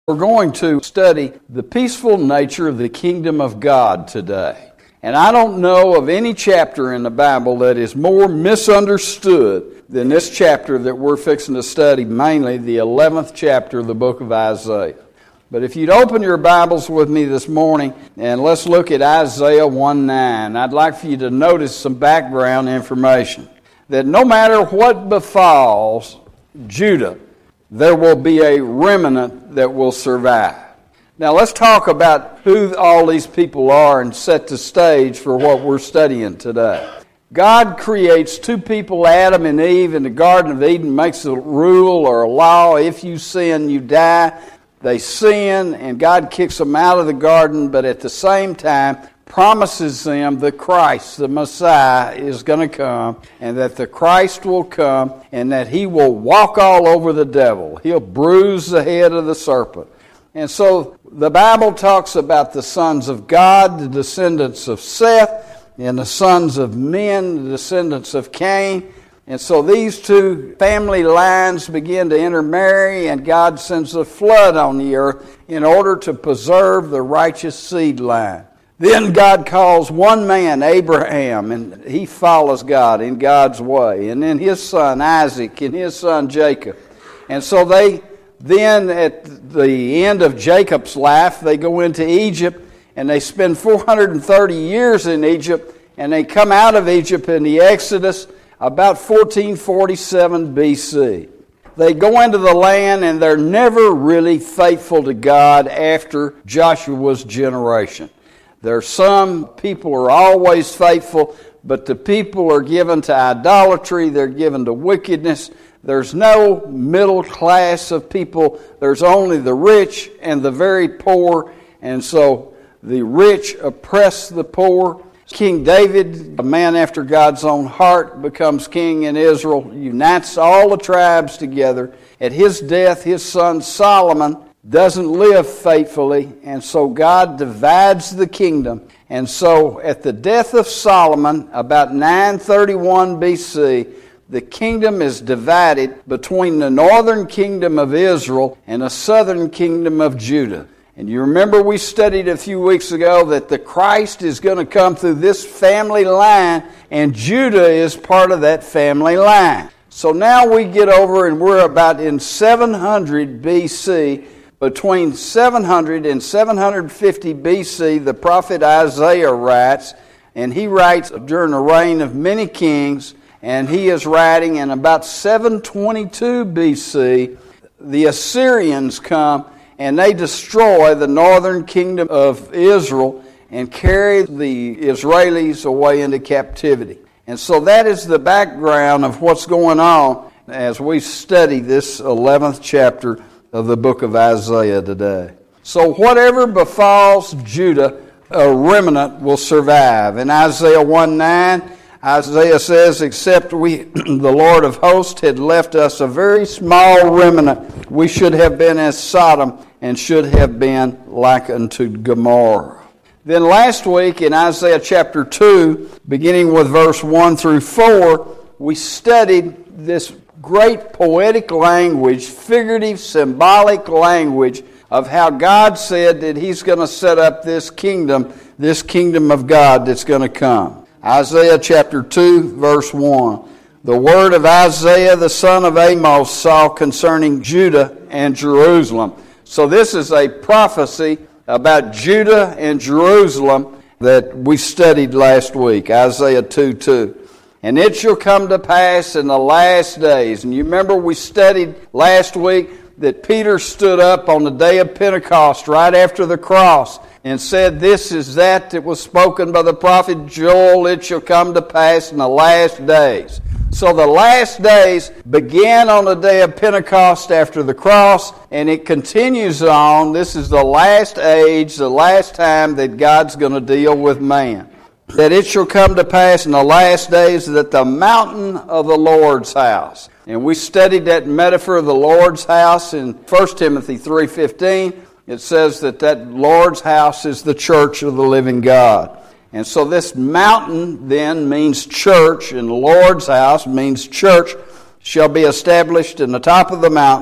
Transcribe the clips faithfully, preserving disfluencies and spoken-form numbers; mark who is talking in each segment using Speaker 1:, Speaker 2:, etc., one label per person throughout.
Speaker 1: We're going to study the peaceful nature of the kingdom of God today. And I don't know of any chapter in the Bible that is more misunderstood than this chapter that we're fixing to study, mainly the eleventh chapter of the book of Isaiah. But if you'd open your Bibles with me this morning, and let's look at Isaiah one nine. I'd like for you to notice some background information. That no matter what befalls Judah, there will be a remnant that will survive. Now let's talk about who all these people are and set the stage for what we're studying today. God creates two people, Adam and Eve, in the Garden of Eden, makes a rule or a law: if you sin, you die. They sin, and God kicks them out of the garden, but at the same time promises them the Christ, the Messiah, is going to come, and that the Christ will come, and that he will walk all over the devil. He'll bruise the head of the serpent. And so the Bible talks about the sons of God, the descendants of Seth, and the sons of men, the descendants of Cain. And so these two family lines begin to intermarry, and God sends a flood on the earth in order to preserve the righteous seed line. Then God calls one man, Abraham, and he follows God in God's way. And then his son, Isaac, and his son, Jacob. And so they then, at the end of Jacob's life, they go into Egypt, and they spend four hundred thirty years in Egypt, and they come out of Egypt in the Exodus about fourteen forty-seven B C. They go into the land, and they're never really faithful to God after Joshua's generation. There are some people are always faithful, but the people are given to idolatry, they're given to wickedness. There's no middle class of people. There's only the rich and the very poor, and so the rich oppress the poor. King David, a man after God's own heart, becomes king in Israel, unites all the tribes together. At his death, his son Solomon doesn't live faithfully, and so God divides the kingdom. And so at the death of Solomon, about nine thirty-one B C, the kingdom is divided between the northern kingdom of Israel and the southern kingdom of Judah. And you remember we studied a few weeks ago that the Christ is going to come through this family line, and Judah is part of that family line. So now we get over, and we're about in seven hundred B C. Between seven hundred and seven fifty B C, the prophet Isaiah writes, and he writes during the reign of many kings, and he is writing in about seven twenty-two B C, the Assyrians come and they destroy the northern kingdom of Israel and carry the Israelis away into captivity. And so that is the background of what's going on as we study this eleventh chapter of the book of Isaiah today. So whatever befalls Judah, a remnant will survive. In Isaiah one nine, Isaiah says, except we, the Lord of hosts, had left us a very small remnant, we should have been as Sodom and should have been like unto Gomorrah. Then last week in Isaiah chapter two, beginning with verse one through four, we studied this great poetic language, figurative, symbolic language of how God said that he's going to set up this kingdom, this kingdom of God that's going to come. Isaiah chapter two, verse one. The word of Isaiah the son of Amos saw concerning Judah and Jerusalem. So this is a prophecy about Judah and Jerusalem that we studied last week, Isaiah two two. And it shall come to pass in the last days. And you remember we studied last week that Peter stood up on the day of Pentecost right after the cross and said, this is that that was spoken by the prophet Joel. It shall come to pass in the last days. So the last days began on the day of Pentecost after the cross, and it continues on. This is the last age, the last time that God's going to deal with man. That it shall come to pass in the last days that the mountain of the Lord's house. And we studied that metaphor of the Lord's house in First Timothy three fifteen. It says that that Lord's house is the church of the living God. And so this mountain then means church, and the Lord's house means church, shall be established in the top of the mountains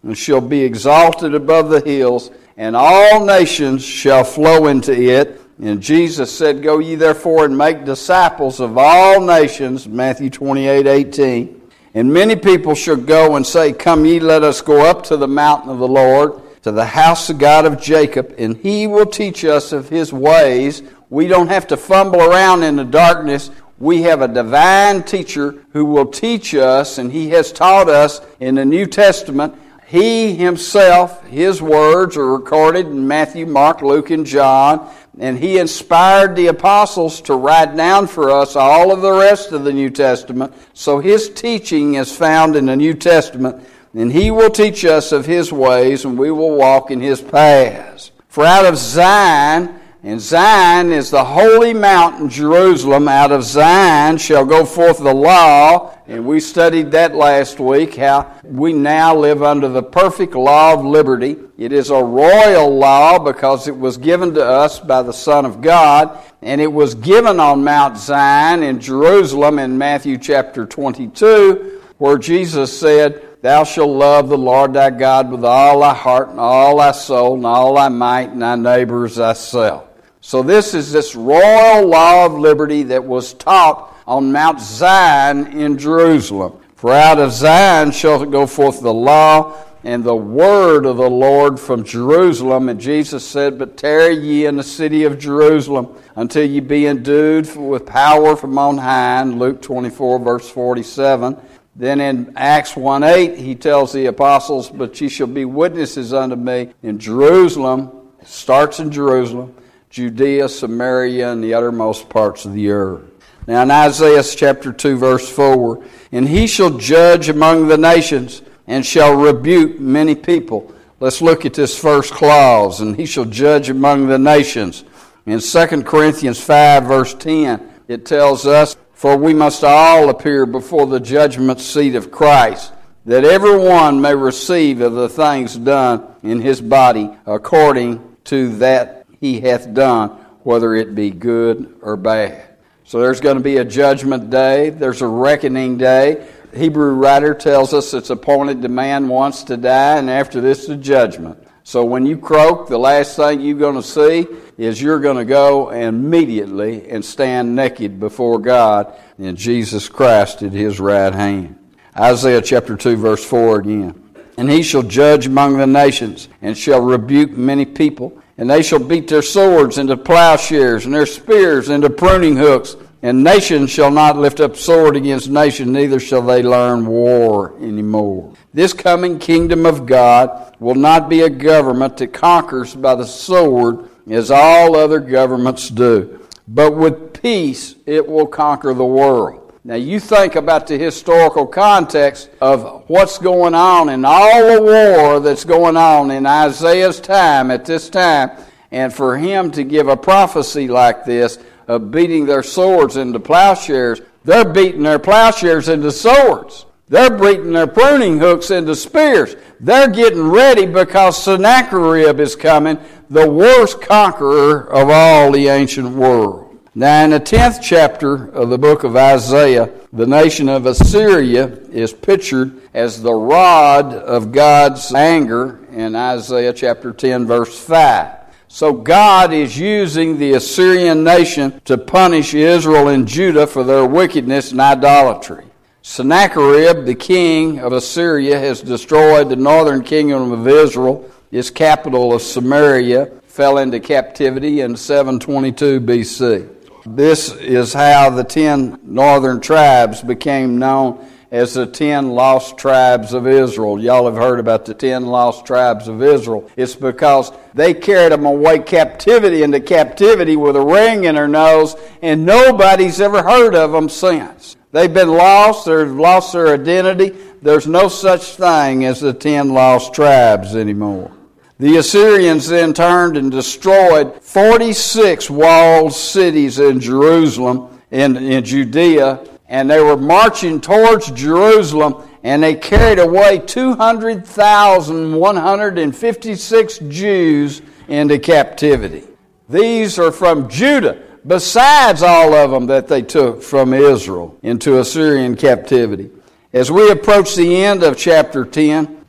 Speaker 1: and shall be exalted above the hills, and all nations shall flow into it. And Jesus said, Go ye therefore and make disciples of all nations, Matthew twenty-eight eighteen. And many people shall go and say, Come ye, let us go up to the mountain of the Lord, to the house of God of Jacob, and he will teach us of his ways. We don't have to fumble around in the darkness. We have a divine teacher who will teach us, and he has taught us in the New Testament. He himself, his words are recorded in Matthew, Mark, Luke, and John, and he inspired the apostles to write down for us all of the rest of the New Testament. So his teaching is found in the New Testament, and he will teach us of his ways, and we will walk in his paths. For out of Zion, and Zion is the holy mountain, Jerusalem, out of Zion shall go forth the law. And we studied that last week, how we now live under the perfect law of liberty. It is a royal law because it was given to us by the Son of God. And it was given on Mount Zion in Jerusalem in Matthew chapter twenty-two, where Jesus said, Thou shalt love the Lord thy God with all thy heart and all thy soul and all thy might, and thy neighbor as thyself. So this is this royal law of liberty that was taught on Mount Zion in Jerusalem. For out of Zion shall go forth the law and the word of the Lord from Jerusalem. And Jesus said, But tarry ye in the city of Jerusalem until ye be endued with power from on high. In Luke twenty-four, verse forty-seven. Then in Acts one eight, he tells the apostles, But ye shall be witnesses unto me in Jerusalem. It starts in Jerusalem, Judea, Samaria, and the uttermost parts of the earth. Now in Isaiah chapter two, verse four, And he shall judge among the nations, and shall rebuke many people. Let's look at this first clause, and he shall judge among the nations. In Second Corinthians five, verse ten, it tells us, For we must all appear before the judgment seat of Christ, that every one may receive of the things done in his body according to that he hath done, whether it be good or bad. So there's going to be a judgment day. There's a reckoning day. The Hebrew writer tells us it's appointed to man once to die, and after this the judgment. So when you croak, the last thing you're going to see is you're going to go immediately and stand naked before God and Jesus Christ at his right hand. Isaiah chapter two, verse four again. And he shall judge among the nations, and shall rebuke many people. And they shall beat their swords into plowshares, and their spears into pruning hooks. And nation shall not lift up sword against nation, neither shall they learn war anymore. This coming kingdom of God will not be a government that conquers by the sword, as all other governments do. But with peace it will conquer the world. Now you think about the historical context of what's going on and all the war that's going on in Isaiah's time at this time, and for him to give a prophecy like this of beating their swords into plowshares, they're beating their plowshares into swords. They're beating their pruning hooks into spears. They're getting ready because Sennacherib is coming, the worst conqueror of all the ancient world. Now in the tenth chapter of the book of Isaiah, the nation of Assyria is pictured as the rod of God's anger in Isaiah chapter ten, verse five. So God is using the Assyrian nation to punish Israel and Judah for their wickedness and idolatry. Sennacherib, the king of Assyria, has destroyed the northern kingdom of Israel. Its capital of Samaria fell into captivity in seven twenty-two B C. This is how the ten northern tribes became known as the ten lost tribes of Israel. Y'all have heard about the ten lost tribes of Israel. It's because they carried them away captivity into captivity with a ring in their nose, and nobody's ever heard of them since. They've been lost. They've lost their identity. There's no such thing as the ten lost tribes anymore. The Assyrians then turned and destroyed forty-six walled cities in Jerusalem, in, in Judea, and they were marching towards Jerusalem, and they carried away two hundred thousand one hundred fifty-six Jews into captivity. These are from Judah, besides all of them that they took from Israel into Assyrian captivity. As we approach the end of chapter ten,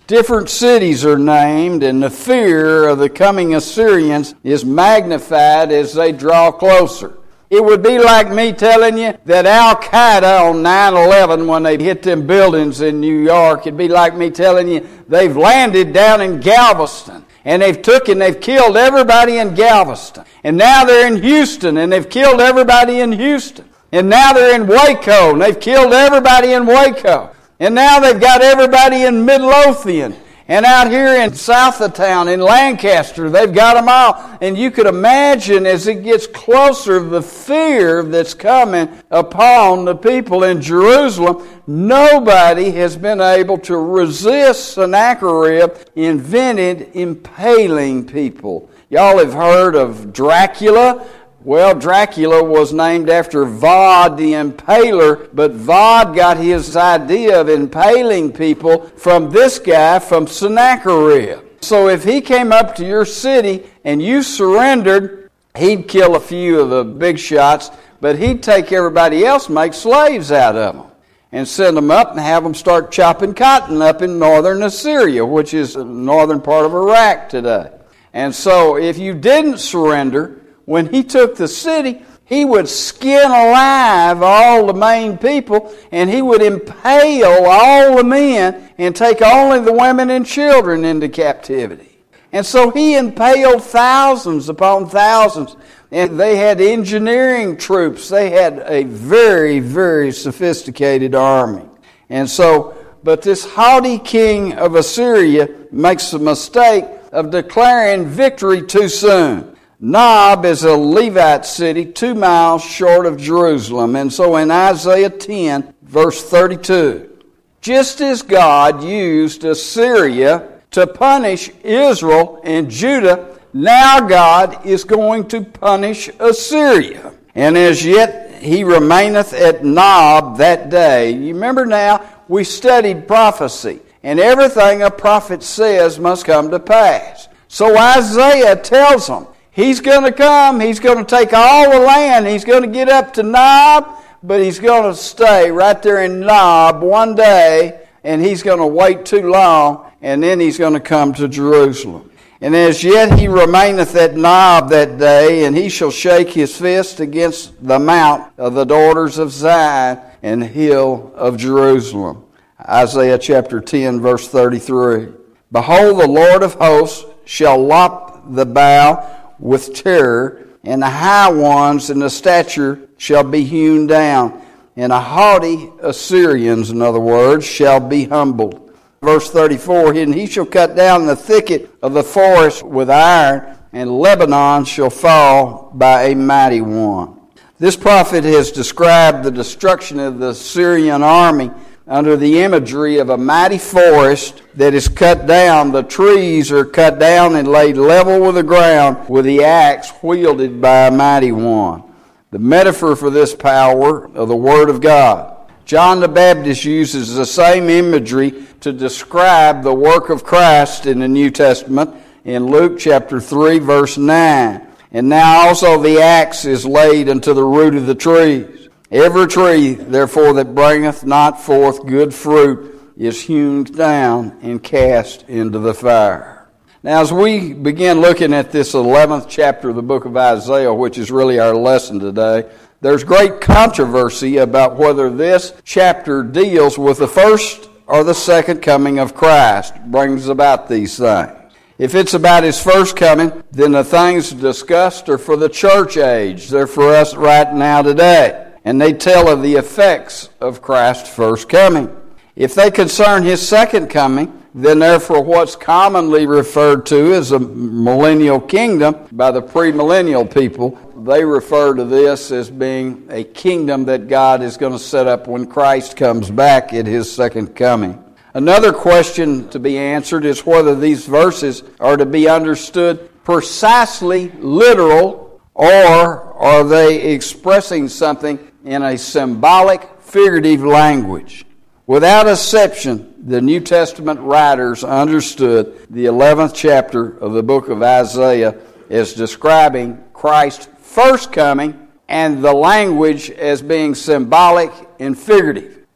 Speaker 1: Different cities are named, and the fear of the coming Assyrians is magnified as they draw closer. It would be like me telling you that Al-Qaeda on nine eleven, when they hit them buildings in New York, it'd be like me telling you they've landed down in Galveston, and they've took and they've killed everybody in Galveston. And now they're in Houston, and they've killed everybody in Houston. And now they're in Waco, and they've killed everybody in Waco. And now they've got everybody in Midlothian. And out here in south of town, in Lancaster, they've got them all. And you could imagine as it gets closer, the fear that's coming upon the people in Jerusalem. Nobody has been able to resist Sennacherib invented impaling people. Y'all have heard of Dracula. Well, Dracula was named after Vod the Impaler, but Vod got his idea of impaling people from this guy, from Sennacherib. So if he came up to your city and you surrendered, he'd kill a few of the big shots, but he'd take everybody else, make slaves out of them, and send them up and have them start chopping cotton up in northern Assyria, which is the northern part of Iraq today. And so if you didn't surrender, when he took the city, he would skin alive all the main people, and he would impale all the men and take only the women and children into captivity. And so he impaled thousands upon thousands. And they had engineering troops. They had a very, very sophisticated army. And so, but this haughty king of Assyria makes the mistake of declaring victory too soon. Nob is a Levite city two miles short of Jerusalem. And so in Isaiah ten, verse thirty-two, just as God used Assyria to punish Israel and Judah, now God is going to punish Assyria. And as yet he remaineth at Nob that day. You remember now, we studied prophecy, and everything a prophet says must come to pass. So Isaiah tells them, he's going to come, he's going to take all the land, he's going to get up to Nob, but he's going to stay right there in Nob one day, and he's going to wait too long, and then he's going to come to Jerusalem. And as yet he remaineth at Nob that day, and he shall shake his fist against the mount of the daughters of Zion and hill of Jerusalem. Isaiah chapter ten, verse thirty-three. Behold, the Lord of hosts shall lop the bough with terror, and the high ones in the stature shall be hewn down, and the haughty Assyrians, in other words, shall be humbled. Verse thirty-four, and he shall cut down the thicket of the forest with iron, and Lebanon shall fall by a mighty one. This prophet has described the destruction of the Assyrian army under the imagery of a mighty forest that is cut down. The trees are cut down and laid level with the ground with the axe wielded by a mighty one. The metaphor for this power of the Word of God. John the Baptist uses the same imagery to describe the work of Christ in the New Testament in Luke chapter three, verse nine. And now also the axe is laid unto the root of the trees. Every tree, therefore, that bringeth not forth good fruit is hewn down and cast into the fire. Now, as we begin looking at this eleventh chapter of the book of Isaiah, which is really our lesson today, there's great controversy about whether this chapter deals with the first or the second coming of Christ, brings about these things. If it's about his first coming, then the things discussed are for the church age. They're for us right now today. And they tell of the effects of Christ's first coming. If they concern his second coming, then they're for what's commonly referred to as a millennial kingdom by the premillennial people. They refer to this as being a kingdom that God is going to set up when Christ comes back at his second coming. Another question to be answered is whether these verses are to be understood precisely literal, or are they expressing something in a symbolic, figurative language. Without exception, the New Testament writers understood the eleventh chapter of the book of Isaiah as describing Christ's first coming, and the language as being symbolic and figurative.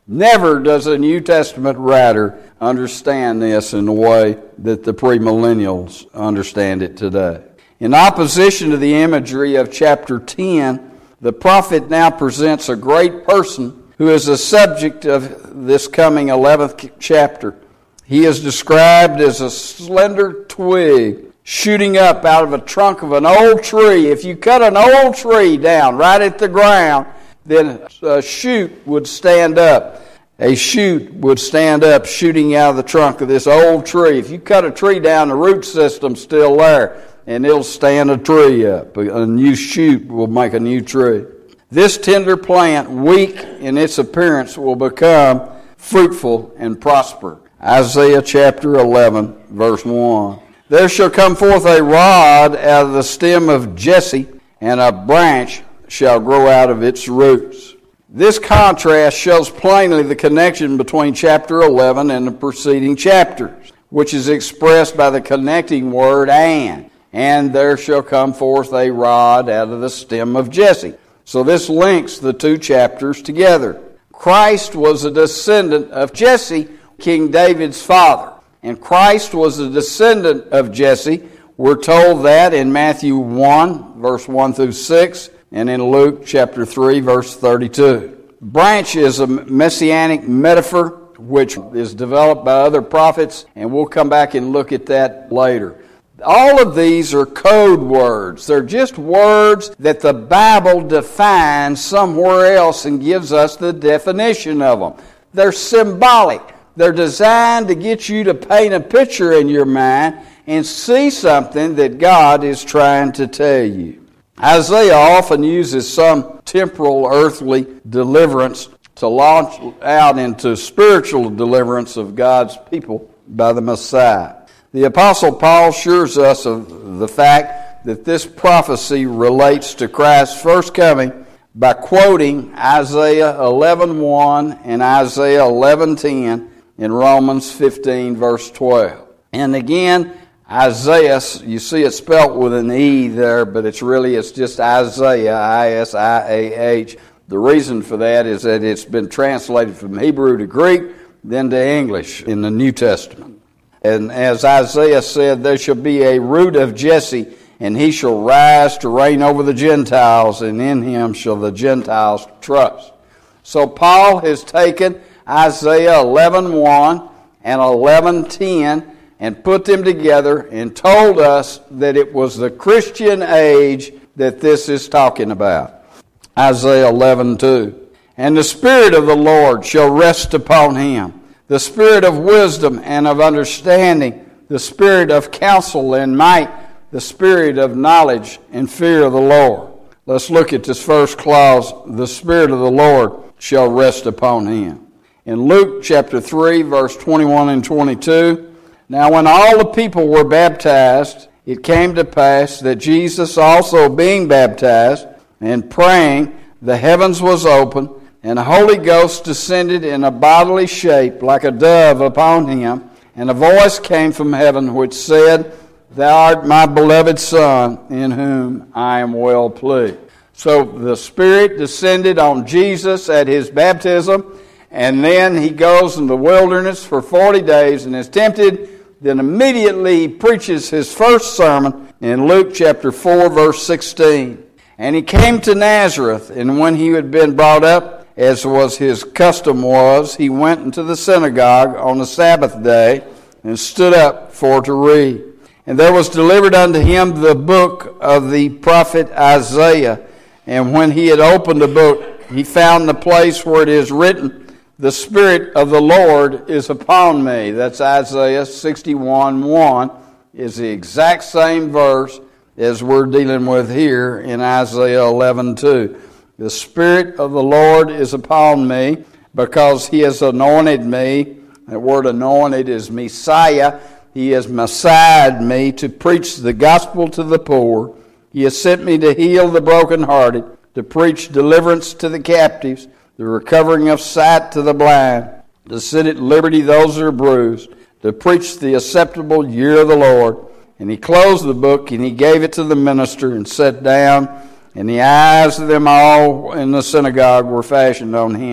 Speaker 1: Never does a New Testament writer understand this in the way that the premillennials understand it today. In opposition to the imagery of chapter ten, the prophet now presents a great person who is the subject of this coming eleventh chapter. He is described as a slender twig shooting up out of a trunk of an old tree. If you cut an old tree down right at the ground, then a shoot would stand up. A shoot would stand up shooting out of the trunk of this old tree. If you cut a tree down, the root system's still there, and it'll stand a tree up. A new shoot will make a new tree. This tender plant, weak in its appearance, will become fruitful and prosper. Isaiah chapter eleven, verse one. There shall come forth a rod out of the stem of Jesse, and a branch shall grow out of its roots. This contrast shows plainly the connection between chapter eleven and the preceding chapters, which is expressed by the connecting word and. And there shall come forth a rod out of the stem of Jesse. So this links the two chapters together. Christ was a descendant of Jesse, King David's father. And Christ was a descendant of Jesse. We're told that in Matthew one, verse one through six, and in Luke chapter three, verse thirty-two. Branch is a messianic metaphor which is developed by other prophets, and we'll come back and look at that later. All of these are code words. They're just words that the Bible defines somewhere else and gives us the definition of them. They're symbolic. They're designed to get you to paint a picture in your mind and see something that God is trying to tell you. Isaiah often uses some temporal earthly deliverance to launch out into spiritual deliverance of God's people by the Messiah. The Apostle Paul assures us of the fact that this prophecy relates to Christ's first coming by quoting Isaiah eleven one and Isaiah eleven ten in Romans fifteen, verse twelve. And again, Isaiah, you see it spelt with an E there, but it's really, it's just Isaiah, I S I A H. The reason for that is that it's been translated from Hebrew to Greek, then to English in the New Testament. And as Isaiah said, there shall be a root of Jesse, and he shall rise to reign over the Gentiles, and in him shall the Gentiles trust. So Paul has taken Isaiah eleven one and eleven ten and put them together and told us that it was the Christian age that this is talking about. Isaiah eleven two. And the Spirit of the Lord shall rest upon him, the Spirit of wisdom and of understanding, the Spirit of counsel and might, the Spirit of knowledge and fear of the Lord. Let's look at this first clause. The Spirit of the Lord shall rest upon him. In Luke chapter three, verse twenty-one and twenty-two, now when all the people were baptized, it came to pass that Jesus also being baptized and praying, the heavens was opened, and the Holy Ghost descended in a bodily shape like a dove upon him, and a voice came from heaven which said, Thou art my beloved Son, in whom I am well pleased. So the Spirit descended on Jesus at his baptism, and then he goes in the wilderness for forty days and is tempted. Then immediately he preaches his first sermon in Luke chapter four, verse sixteen. And he came to Nazareth, and when he had been brought up, as was his custom was, he went into the synagogue on the Sabbath day and stood up for to read. And there was delivered unto him the book of the prophet Isaiah. And when he had opened the book, he found the place where it is written, The Spirit of the Lord is upon me. That's Isaiah sixty-one one, is the exact same verse as we're dealing with here in Isaiah eleven two. The Spirit of the Lord is upon me because he has anointed me. That word anointed is Messiah. He has messiahed me to preach the gospel to the poor. He has sent me to heal the brokenhearted, to preach deliverance to the captives, the recovering of sight to the blind, to set at liberty those that are bruised, to preach the acceptable year of the Lord. And he closed the book, and he gave it to the minister, and sat down. And the eyes of them all in the synagogue were fastened on him.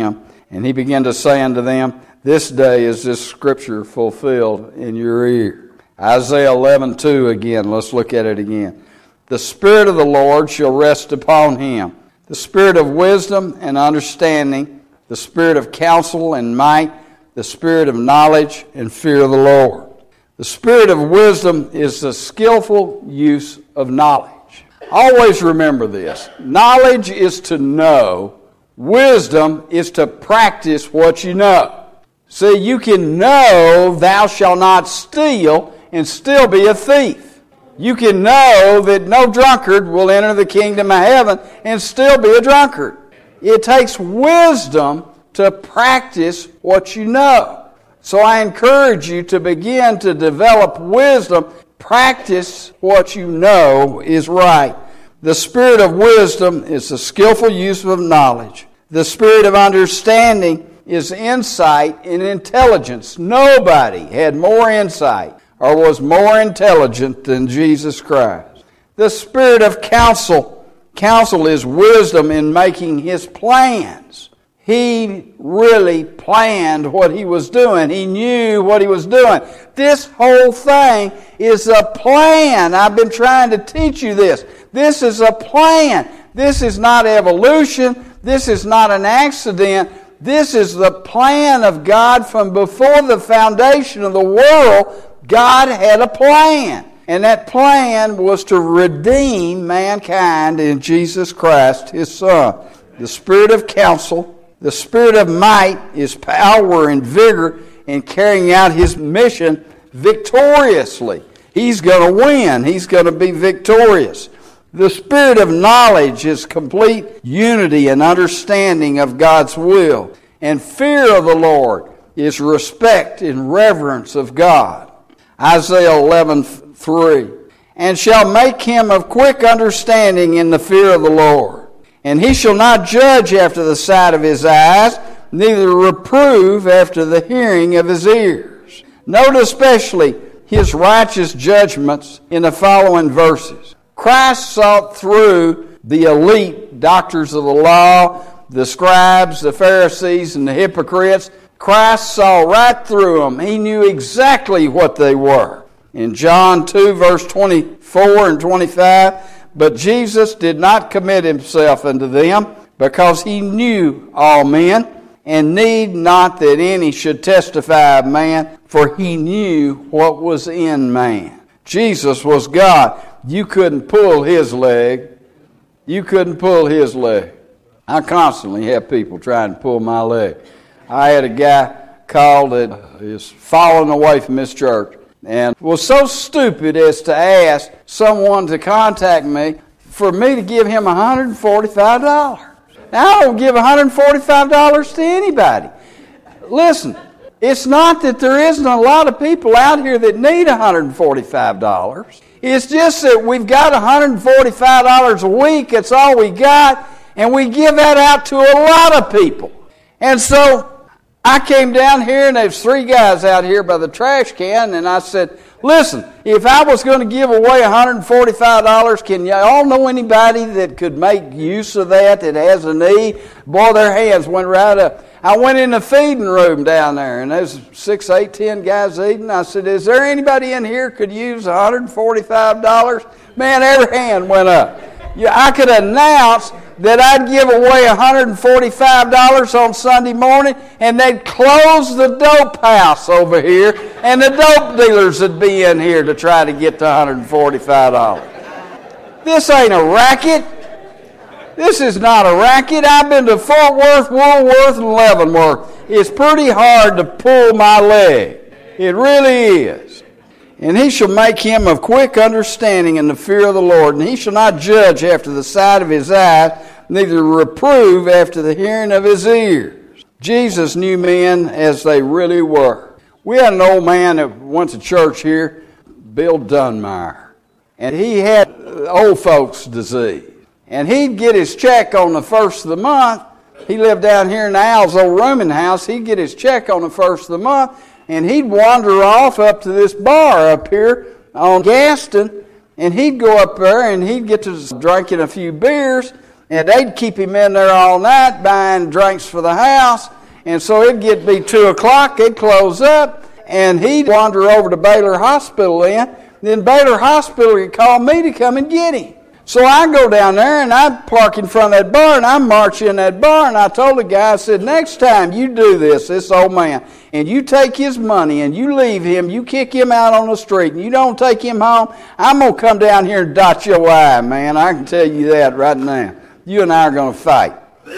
Speaker 1: And he began to say unto them, this day is this scripture fulfilled in your ear. Isaiah eleven two again. Let's look at it again. The Spirit of the Lord shall rest upon him. The Spirit of wisdom and understanding, the Spirit of counsel and might, the Spirit of knowledge and fear of the Lord. The Spirit of wisdom is the skillful use of knowledge. Always remember this. Knowledge is to know. Wisdom is to practice what you know. See, you can know thou shalt not steal and still be a thief. You can know that no drunkard will enter the kingdom of heaven and still be a drunkard. It takes wisdom to practice what you know. So I encourage you to begin to develop wisdom. Practice what you know is right. The spirit of wisdom is the skillful use of knowledge. The spirit of understanding is insight and intelligence. Nobody had more insight or was more intelligent than Jesus Christ. The spirit of counsel. Counsel is wisdom in making his plans. He really planned what he was doing. He knew what he was doing. This whole thing is a plan. I've been trying to teach you this. This is a plan. This is not evolution. This is not an accident. This is the plan of God from before the foundation of the world. God had a plan. And that plan was to redeem mankind in Jesus Christ, his Son. The spirit of counsel, the spirit of might is power and vigor in carrying out his mission victoriously. He's going to win. He's going to be victorious. The spirit of knowledge is complete unity and understanding of God's will. And fear of the Lord is respect and reverence of God. Isaiah eleven three. And shall make him of quick understanding in the fear of the Lord. And he shall not judge after the sight of his eyes, neither reprove after the hearing of his ears. Note especially his righteous judgments in the following verses. Christ sought through the elite doctors of the law, the scribes, the Pharisees, and the hypocrites. Christ saw right through them. He knew exactly what they were. In John two, verse twenty-four and twenty-five, but Jesus did not commit himself unto them, because he knew all men, and need not that any should testify of man, for he knew what was in man. Jesus was God. You couldn't pull his leg. You couldn't pull his leg. I constantly have people trying to pull my leg. I had a guy called that is falling away from this church and was so stupid as to ask someone to contact me for me to give him one hundred forty-five dollars. Now, I don't give one hundred forty-five dollars to anybody. Listen, it's not that there isn't a lot of people out here that need one hundred forty-five dollars. It's just that we've got one hundred forty-five dollars a week. That's all we got. And we give that out to a lot of people. And so I came down here, and there's three guys out here by the trash can, and I said, listen, if I was going to give away one hundred forty-five dollars, can y'all know anybody that could make use of that, that has a need? Boy, their hands went right up. I went in the feeding room down there, and there's six, eight, ten guys eating. I said, is there anybody in here could use one hundred forty-five dollars? Man, every hand went up. Yeah, I could announce that I'd give away one hundred forty-five dollars on Sunday morning, and they'd close the dope house over here, and the dope dealers would be in here to try to get to one hundred forty-five dollars. This ain't a racket. This is not a racket. I've been to Fort Worth, Woolworth, and Leavenworth. It's pretty hard to pull my leg. It really is. And he shall make him of quick understanding in the fear of the Lord. And he shall not judge after the sight of his eyes, neither reprove after the hearing of his ears. Jesus knew men as they really were. We had an old man that went to church here, Bill Dunmeyer. And he had old folks' disease. And he'd get his check on the first of the month. He lived down here in Al's old rooming house. He'd get his check on the first of the month. And he'd wander off up to this bar up here on Gaston, and he'd go up there and he'd get to drinking a few beers, and they'd keep him in there all night buying drinks for the house. And so it'd get to be two o'clock, it'd close up, and he'd wander over to Baylor Hospital then. Then Baylor Hospital would call me to come and get him. So I go down there, and I park in front of that bar, and I march in that bar, and I told the guy, I said, next time you do this, this old man, and you take his money, and you leave him, you kick him out on the street, and you don't take him home, I'm going to come down here and dot your I, man. I can tell you that right now. You and I are going to fight.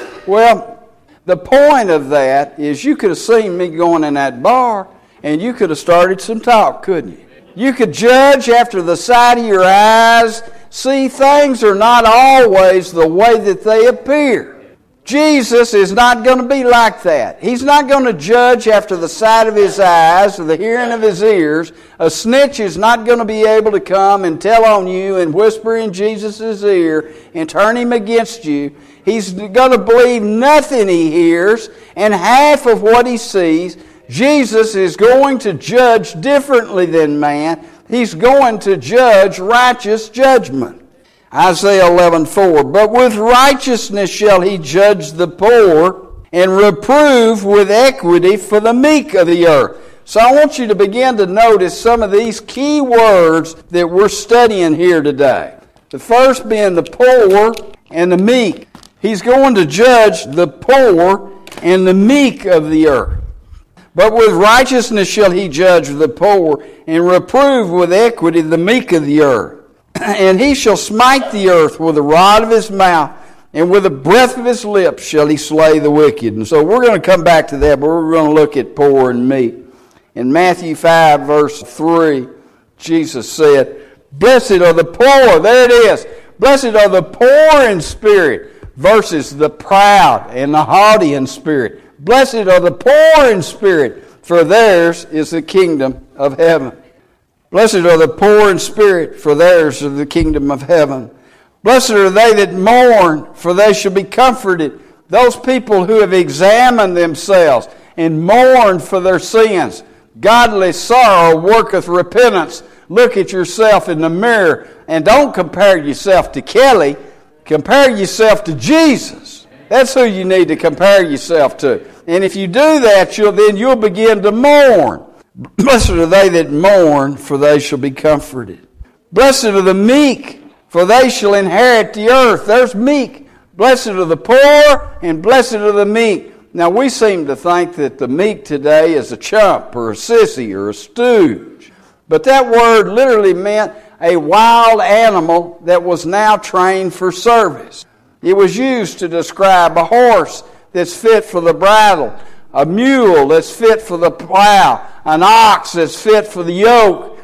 Speaker 1: Well, the point of that is you could have seen me going in that bar, and you could have started some talk, couldn't you? You could judge after the sight of your eyes. See, things are not always the way that they appear. Jesus is not going to be like that. He's not going to judge after the sight of his eyes or the hearing of his ears. A snitch is not going to be able to come and tell on you and whisper in Jesus' ear and turn him against you. He's going to believe nothing he hears and half of what he sees. Jesus is going to judge differently than man. He's going to judge righteous judgment. Isaiah eleven four. But with righteousness shall he judge the poor, and reprove with equity for the meek of the earth. So I want you to begin to notice some of these key words that we're studying here today. The first being the poor and the meek. He's going to judge the poor and the meek of the earth. But with righteousness shall he judge the poor, and reprove with equity the meek of the earth. And he shall smite the earth with the rod of his mouth, and with the breath of his lips shall he slay the wicked. And so we're going to come back to that, but we're going to look at poor and meek. In Matthew five, verse three, Jesus said, Blessed are the poor, there it is, blessed are the poor in spirit, versus the proud and the haughty in spirit. Blessed are the poor in spirit, for theirs is the kingdom of heaven. Blessed are the poor in spirit, for theirs is the kingdom of heaven. Blessed are they that mourn, for they shall be comforted. Those people who have examined themselves and mourned for their sins. Godly sorrow worketh repentance. Look at yourself in the mirror and don't compare yourself to Kelly. Compare yourself to Jesus. That's who you need to compare yourself to. And if you do that, you'll, then you'll begin to mourn. Blessed are they that mourn, for they shall be comforted. Blessed are the meek, for they shall inherit the earth. There's meek. Blessed are the poor, and blessed are the meek. Now, we seem to think that the meek today is a chump, or a sissy, or a stooge. But that word literally meant a wild animal that was now trained for service. It was used to describe a horse that's fit for the bridle, a mule that's fit for the plow, an ox that's fit for the yoke.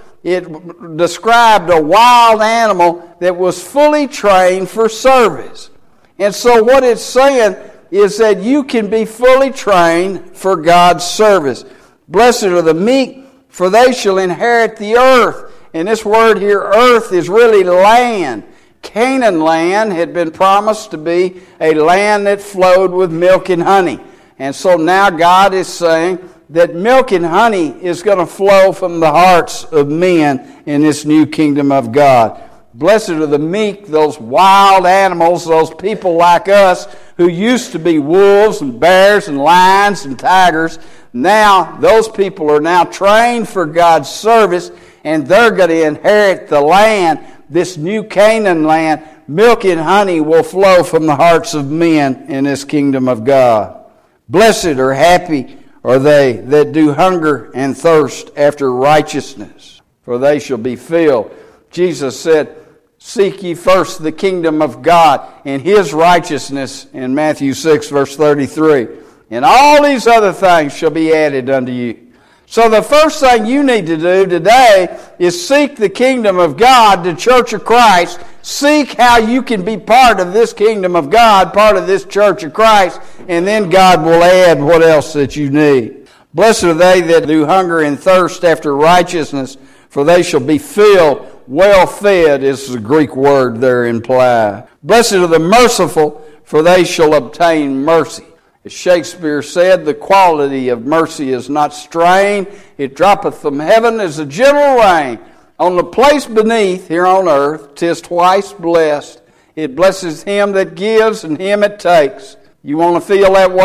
Speaker 1: It described a wild animal that was fully trained for service. And so what it's saying is that you can be fully trained for God's service. Blessed are the meek, for they shall inherit the earth. And this word here, earth, is really land. Canaan land had been promised to be a land that flowed with milk and honey. And so now God is saying that milk and honey is going to flow from the hearts of men in this new kingdom of God. Blessed are the meek, those wild animals, those people like us who used to be wolves and bears and lions and tigers. Now, those people are now trained for God's service, and they're going to inherit the land, this new Canaan land. Milk and honey will flow from the hearts of men in this kingdom of God. Blessed or happy are they that do hunger and thirst after righteousness, for they shall be filled. Jesus said, Seek ye first the kingdom of God and His righteousness in Matthew six, verse thirty-three. And all these other things shall be added unto you. So the first thing you need to do today is seek the kingdom of God, the Church of Christ. Seek how you can be part of this kingdom of God, part of this Church of Christ, and then God will add what else that you need. Blessed are they that do hunger and thirst after righteousness, for they shall be filled. Well fed is the Greek word there implied. Blessed are the merciful, for they shall obtain mercy. As Shakespeare said, the quality of mercy is not strained. It droppeth from heaven as a gentle rain. On the place beneath here on earth, 'tis twice blessed. It blesses him that gives and him that takes. You want to feel that way?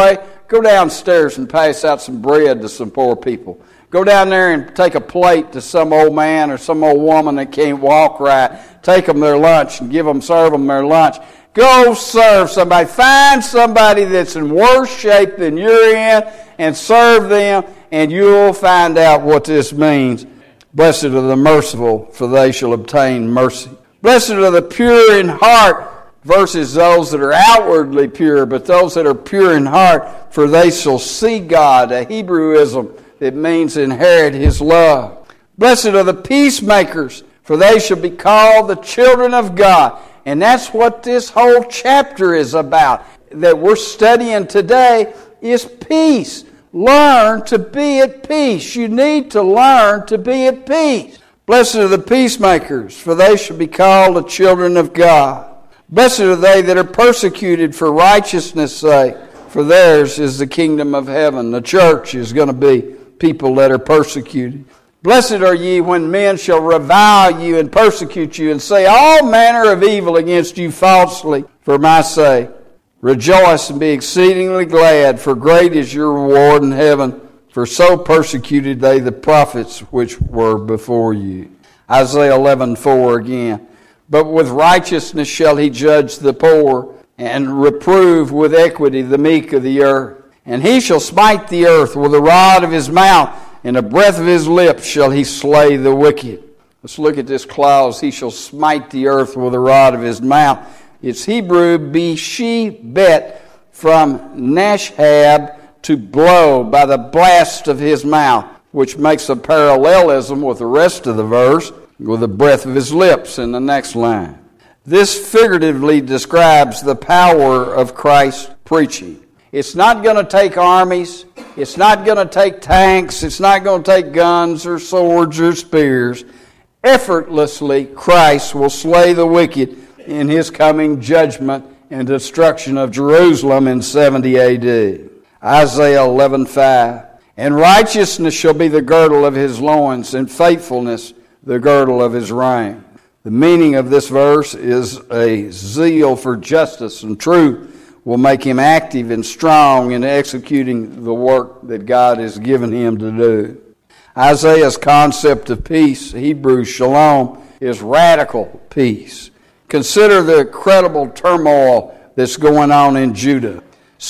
Speaker 1: Go downstairs and pass out some bread to some poor people. Go down there and take a plate to some old man or some old woman that can't walk right. Take them their lunch and give them, serve them their lunch. Go serve somebody. Find somebody that's in worse shape than you're in and serve them, and you'll find out what this means. Blessed are the merciful, for they shall obtain mercy. Blessed are the pure in heart, versus those that are outwardly pure, but those that are pure in heart, for they shall see God, a Hebrewism that means inherit His love. Blessed are the peacemakers, for they shall be called the children of God. And that's what this whole chapter is about, that we're studying today, is peace. Learn to be at peace. You need to learn to be at peace. Blessed are the peacemakers, for they shall be called the children of God. Blessed are they that are persecuted for righteousness' sake, for theirs is the kingdom of heaven. The church is going to be people that are persecuted. Blessed are ye when men shall revile you and persecute you and say all manner of evil against you falsely for my sake. Rejoice and be exceedingly glad, for great is your reward in heaven, for so persecuted they the prophets which were before you. Isaiah eleven four again. But with righteousness shall he judge the poor, and reprove with equity the meek of the earth. And he shall smite the earth with the rod of his mouth, and the breath of his lips shall he slay the wicked. Let's look at this clause. He shall smite the earth with the rod of his mouth. It's Hebrew b'shi-bet, from nashab, to blow by the blast of his mouth, which makes a parallelism with the rest of the verse, with the breath of his lips in the next line. This figuratively describes the power of Christ's preaching. It's not going to take armies. It's not going to take tanks. It's not going to take guns or swords or spears. Effortlessly, Christ will slay the wicked in His coming judgment and destruction of Jerusalem in seventy A D. Isaiah eleven five. And righteousness shall be the girdle of His loins, and faithfulness the girdle of His reign. The meaning of this verse is a zeal for justice and truth will make him active and strong in executing the work that God has given him to do. Isaiah's concept of peace, Hebrew shalom, is radical peace. Consider the incredible turmoil that's going on in Judah.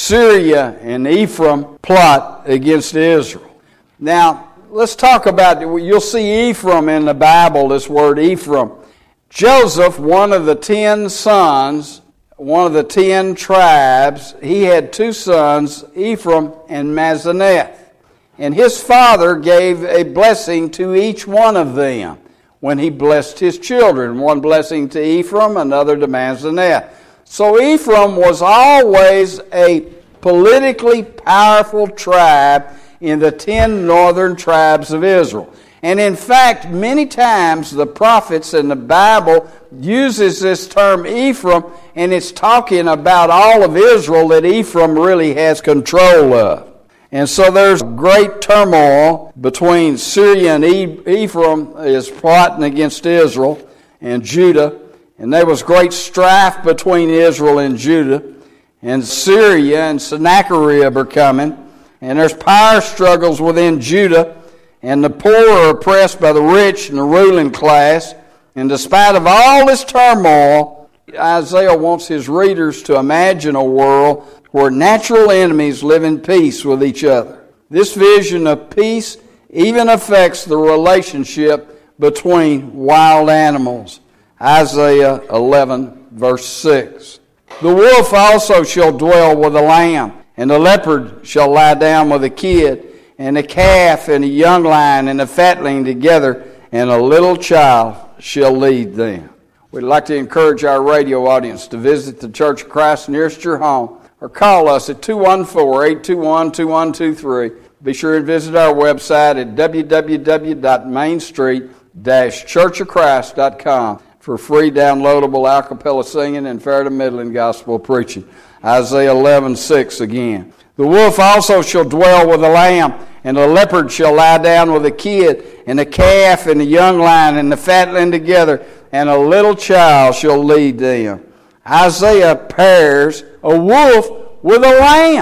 Speaker 1: Syria and Ephraim plot against Israel. Now, let's talk about, you'll see Ephraim in the Bible, this word Ephraim. Joseph, one of the ten sons, one of the ten tribes, he had two sons, Ephraim and Mazzaneth. And his father gave a blessing to each one of them when he blessed his children. One blessing to Ephraim, another to Mazzaneth. So Ephraim was always a politically powerful tribe in the ten northern tribes of Israel. And in fact, many times the prophets in the Bible uses this term Ephraim, and it's talking about all of Israel that Ephraim really has control of. And so there's great turmoil between Syria and Ephraim is plotting against Israel and Judah. And there was great strife between Israel and Judah. And Syria and Sennacherib are coming. And there's power struggles within Judah. And the poor are oppressed by the rich and the ruling class. And despite of all this turmoil, Isaiah wants his readers to imagine a world where natural enemies live in peace with each other. This vision of peace even affects the relationship between wild animals. Isaiah eleven, verse six. The wolf also shall dwell with the lamb, and the leopard shall lie down with the kid, and the calf and the young lion and the fatling together, and a little child shall lead them. We'd like to encourage our radio audience to visit the Church of Christ nearest your home, or call us at two one four, eight two one, two one two three. Be sure and visit our website at w w w dot main street dash church of christ dot com for free downloadable a cappella singing and fair to middling gospel preaching. Isaiah eleven six again. The wolf also shall dwell with the lamb, and the leopard shall lie down with the kid, and the calf and the young lion and the fatling together, and a little child shall lead them. Isaiah pairs a wolf with a lamb.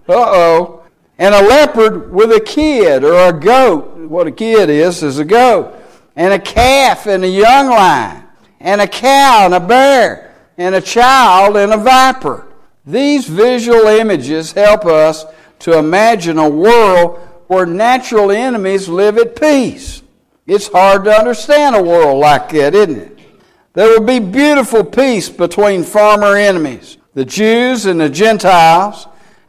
Speaker 1: Uh-oh. And a leopard with a kid or a goat. What a kid is, is a goat. And a calf and a young lion. And a cow and a bear. And a child and a viper. These visual images help us to imagine a world where natural enemies live at peace. It's hard to understand a world like that, isn't it? There will be beautiful peace between former enemies, the Jews and the Gentiles.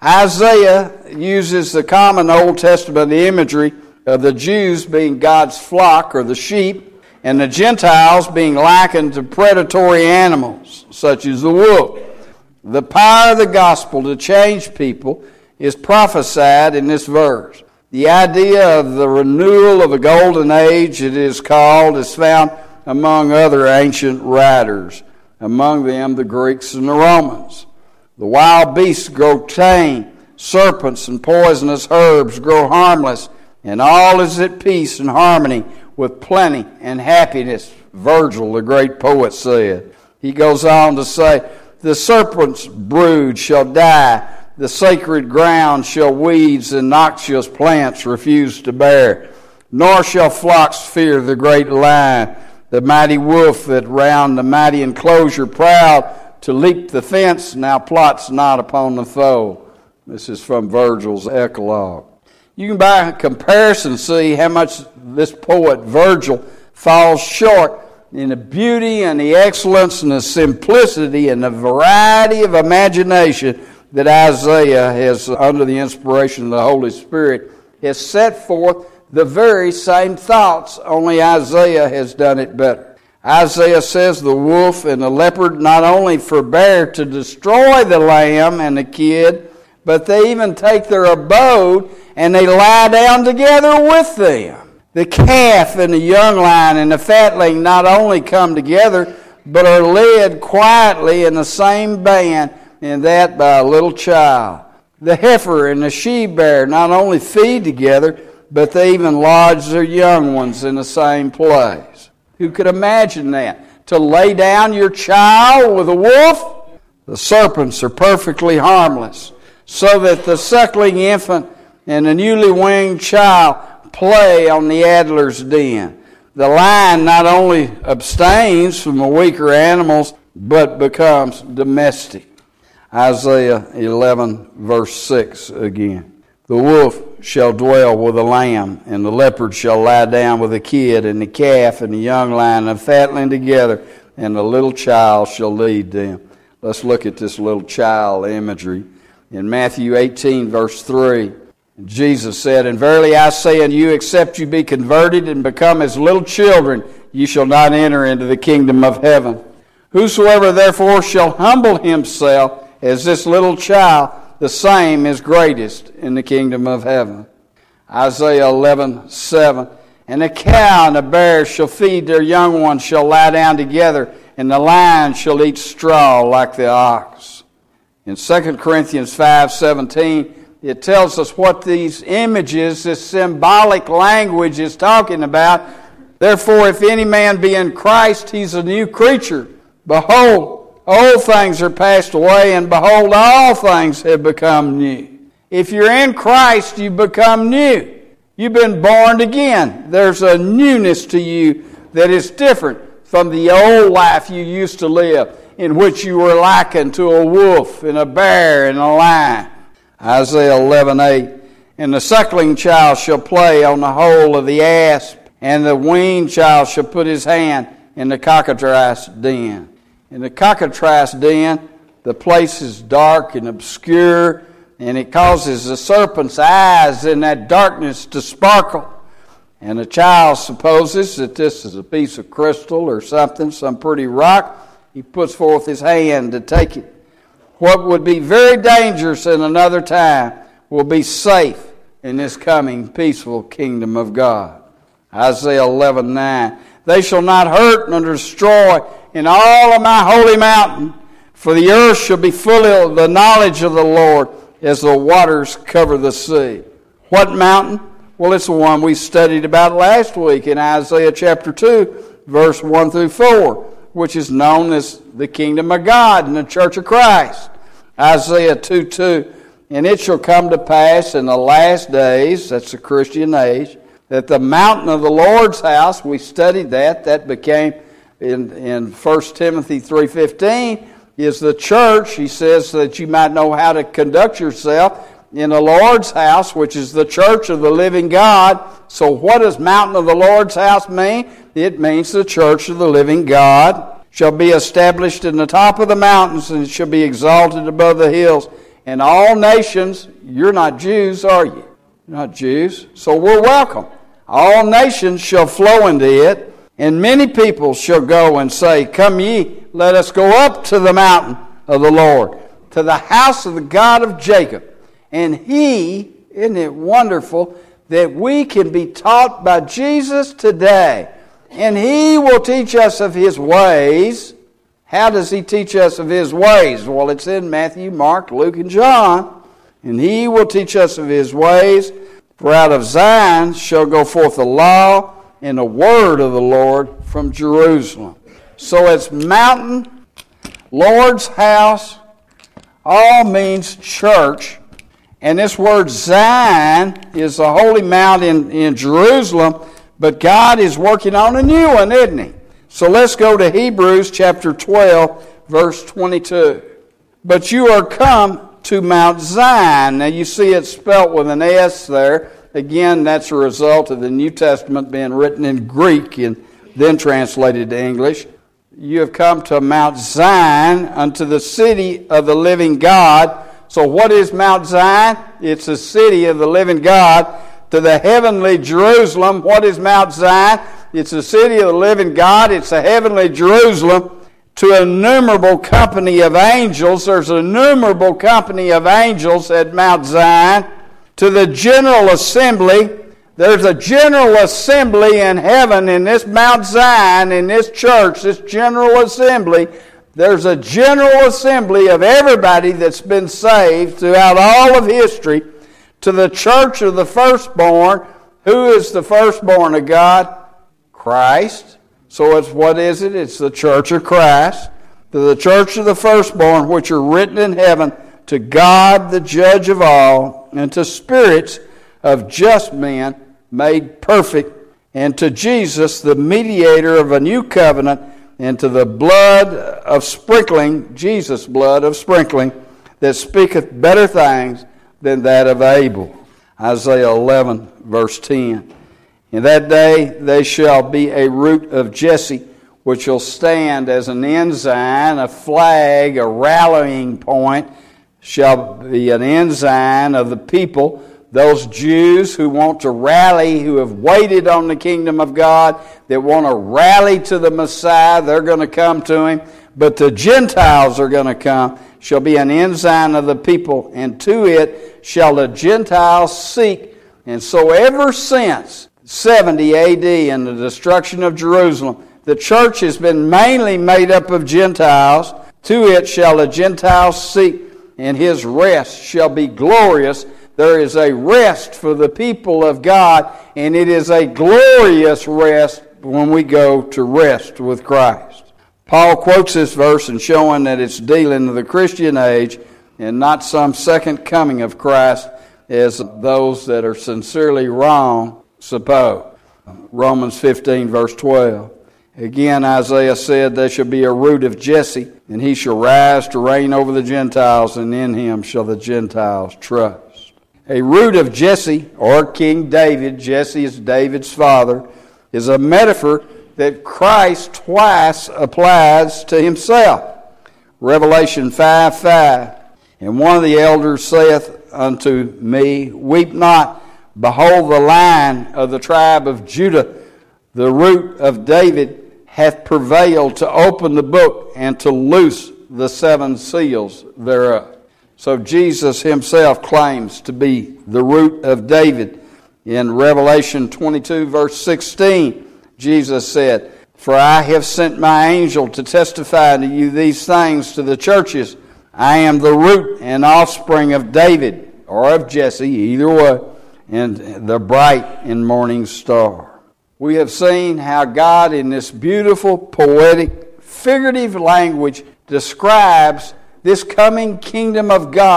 Speaker 1: Isaiah uses the common Old Testament imagery of the Jews being God's flock or the sheep, and the Gentiles being likened to predatory animals, such as the wolf. The power of the gospel to change people is prophesied in this verse. The idea of the renewal of a golden age, it is called, is found among other ancient writers, among them the Greeks and the Romans. The wild beasts grow tame, serpents and poisonous herbs grow harmless, and all is at peace and harmony with plenty and happiness, Virgil, the great poet, said. He goes on to say, the serpent's brood shall die, the sacred ground shall weeds and noxious plants refuse to bear, nor shall flocks fear the great lion, the mighty wolf that round the mighty enclosure proud to leap the fence now plots not upon the foe. This is from Virgil's Eclogue. You can by comparison see how much this poet Virgil falls short in the beauty and the excellence and the simplicity and the variety of imagination that Isaiah has, under the inspiration of the Holy Spirit, has set forth the very same thoughts, only Isaiah has done it better. Isaiah says the wolf and the leopard not only forbear to destroy the lamb and the kid, but they even take their abode and they lie down together with them. The calf and the young lion and the fatling not only come together, but are led quietly in the same band, and that by a little child. The heifer and the she-bear not only feed together, but they even lodge their young ones in the same place. Who could imagine that? To lay down your child with a wolf? The serpents are perfectly harmless, so that the suckling infant and the newly weaned child play on the adder's den. The lion not only abstains from the weaker animals, but becomes domestic. Isaiah eleven, verse six again. The wolf shall dwell with the lamb, and the leopard shall lie down with the kid, and the calf and the young lion and the fatling together, and the little child shall lead them. Let's look at this little child imagery. In Matthew eighteen, verse three, Jesus said, and verily I say unto you, except you be converted and become as little children, you shall not enter into the kingdom of heaven. Whosoever therefore shall humble himself as this little child, the same is greatest in the kingdom of heaven. Isaiah eleven, seven, and the cow and the bear shall feed their young ones, shall lie down together, and the lion shall eat straw like the ox. In Second Corinthians five, seventeen, it tells us what these images, this symbolic language is talking about. Therefore, if any man be in Christ, he's a new creature. Behold, old things are passed away, and behold, all things have become new. If you're in Christ, you become new. You've been born again. There's a newness to you that is different from the old life you used to live, in which you were likened to a wolf and a bear and a lion. Isaiah eleven, eight, and the suckling child shall play on the hole of the asp, and the weaned child shall put his hand in the cockatrice den. In the cockatrice den, the place is dark and obscure, and it causes the serpent's eyes in that darkness to sparkle. And the child supposes that this is a piece of crystal or something, some pretty rock. He puts forth his hand to take it. What would be very dangerous in another time will be safe in this coming peaceful kingdom of God. Isaiah eleven, nine. They shall not hurt nor destroy in all of my holy mountain, for the earth shall be full of the knowledge of the Lord as the waters cover the sea. What mountain? Well, it's the one we studied about last week in Isaiah chapter two, verse one through four, which is known as the kingdom of God and the church of Christ. Isaiah two, two, And it shall come to pass in the last days, that's the Christian age, that the mountain of the Lord's house, we studied that, that became in, in First Timothy three fifteen, is the church. He says that you might know how to conduct yourself in the Lord's house, which is the church of the living God. So what does mountain of the Lord's house mean? It means the church of the living God shall be established in the top of the mountains, and it shall be exalted above the hills. And all nations, you're not Jews, are you? You're not Jews. So we're welcome. All nations shall flow into it, and many people shall go and say, Come ye, let us go up to the mountain of the Lord, to the house of the God of Jacob. And He, isn't it wonderful that we can be taught by Jesus today? And He will teach us of His ways. How does He teach us of His ways? Well, it's in Matthew, Mark, Luke, and John. And He will teach us of His ways. For out of Zion shall go forth the law and the word of the Lord from Jerusalem. So it's mountain, Lord's house, all means church. And this word Zion is the holy mount in, in Jerusalem, but God is working on a new one, isn't He? So let's go to Hebrews chapter twelve, verse twenty-two. But you are come to Mount Zion. Now you see it spelt with an S there. Again, that's a result of the New Testament being written in Greek and then translated to English. You have come to Mount Zion, unto the city of the living God. So what is Mount Zion? It's the city of the living God. To the heavenly Jerusalem. What is Mount Zion? It's the city of the living God. It's the heavenly Jerusalem. To an innumerable company of angels. There's an innumerable company of angels at Mount Zion. To the general assembly. There's a general assembly in heaven in this Mount Zion, in this church, this general assembly. There's a general assembly of everybody that's been saved throughout all of history. To the church of the firstborn. Who is the firstborn of God? Christ. So it's what is it? It's the church of Christ. To the church of the firstborn, which are written in heaven, to God the judge of all, and to spirits of just men made perfect, and to Jesus the mediator of a new covenant, and to the blood of sprinkling, Jesus' blood of sprinkling, that speaketh better things than that of Abel. Isaiah eleven, verse ten. In that day they shall be a root of Jesse, which shall stand as an ensign, a flag, a rallying point, shall be an ensign of the people, those Jews who want to rally, who have waited on the kingdom of God, that want to rally to the Messiah, they're going to come to Him. But the Gentiles are going to come, shall be an ensign of the people, and to it shall the Gentiles seek. And so ever since seventy A D and the destruction of Jerusalem, the church has been mainly made up of Gentiles. To it shall the Gentiles seek, and His rest shall be glorious. There is a rest for the people of God, and it is a glorious rest when we go to rest with Christ. Paul quotes this verse in showing that it's dealing with the Christian age and not some second coming of Christ as those that are sincerely wrong suppose. Romans fifteen, verse twelve. Again, Isaiah said, there shall be a root of Jesse, and he shall rise to reign over the Gentiles, and in him shall the Gentiles trust. A root of Jesse, or King David, Jesse is David's father, is a metaphor that Christ twice applies to Himself. Revelation five five. And one of the elders saith unto me, Weep not, behold the Lion of the tribe of Judah, the root of David, hath prevailed to open the book and to loose the seven seals thereof. So Jesus Himself claims to be the root of David. In Revelation twenty-two, verse sixteen, Jesus said, For I have sent my angel to testify to you these things to the churches. I am the root and offspring of David, or of Jesse, either way, and the bright and morning star. We have seen how God, in this beautiful, poetic, figurative language, describes this coming kingdom of God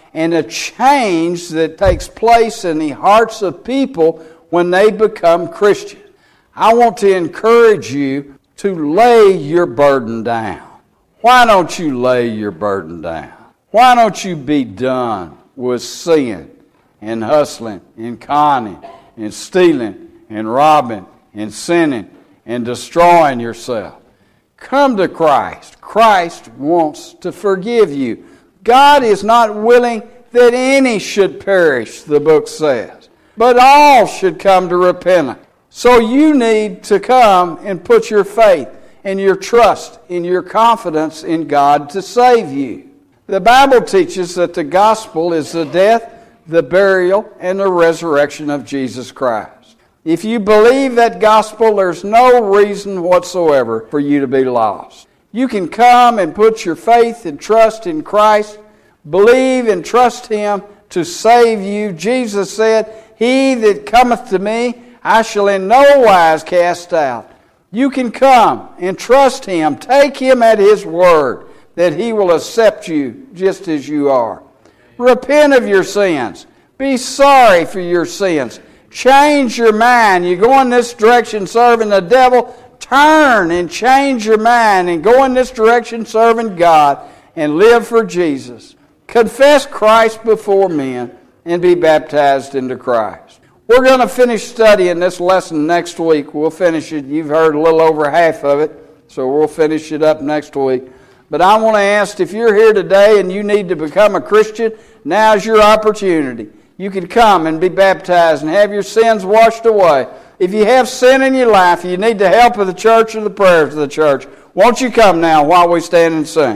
Speaker 1: and a change that takes place in the hearts of people when they become Christians. I want to encourage you to lay your burden down. Why don't you lay your burden down? Why don't you be done with sin and hustling and conning and stealing and robbing and sinning and destroying yourself? Come to Christ. Christ wants to forgive you. God is not willing that any should perish, the book says, but all should come to repentance. So you need to come and put your faith and your trust and your confidence in God to save you. The Bible teaches that the gospel is the death, the burial, and the resurrection of Jesus Christ. If you believe that gospel, there's no reason whatsoever for you to be lost. You can come and put your faith and trust in Christ, believe and trust Him to save you. Jesus said, "He that cometh to me, I shall in no wise cast out." You can come and trust Him. Take Him at His word that He will accept you just as you are. Repent of your sins. Be sorry for your sins. Change your mind. You go in this direction serving the devil, turn and change your mind and go in this direction serving God and live for Jesus. Confess Christ before men and be baptized into Christ. We're going to finish studying this lesson next week. We'll finish it. You've heard a little over half of it, so we'll finish it up next week. But I want to ask, if you're here today and you need to become a Christian, now's your opportunity. You can come and be baptized and have your sins washed away. If you have sin in your life, you need the help of the church or the prayers of the church. Won't you come now while we stand and sing?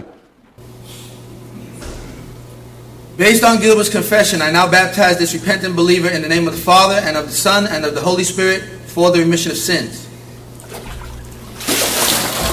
Speaker 2: Based on Gilbert's confession, I now baptize this repentant believer in the name of the Father, and of the Son, and of the Holy Spirit for the remission of sins.